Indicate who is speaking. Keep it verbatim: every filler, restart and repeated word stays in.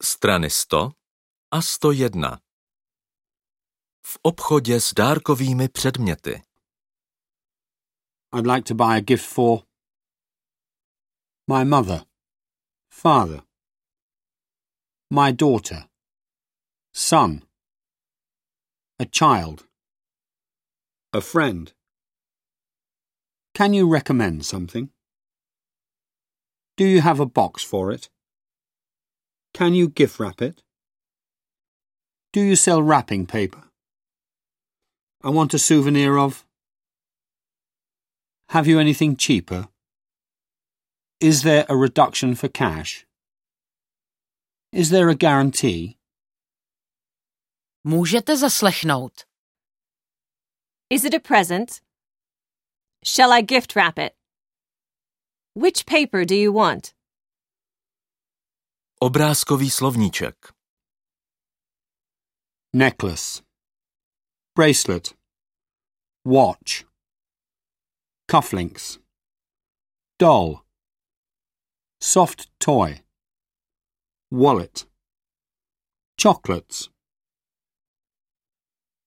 Speaker 1: Strany sto a sto jedna. V obchodě s dárkovými předměty.
Speaker 2: I'd like to buy a gift for my mother, father, my daughter, son, a child, a friend. Can you recommend something? Do you have a box for it? Can you gift wrap it? Do you sell wrapping paper? I want a souvenir of. Have you anything cheaper? Is there a reduction for cash? Is there a guarantee?
Speaker 3: Můžete zaslechnout.
Speaker 4: Is it a present? Shall I gift wrap it? Which paper do you want?
Speaker 1: Obrázkový slovníček.
Speaker 2: Necklace, bracelet, watch, cufflinks, doll, soft toy, wallet, chocolates.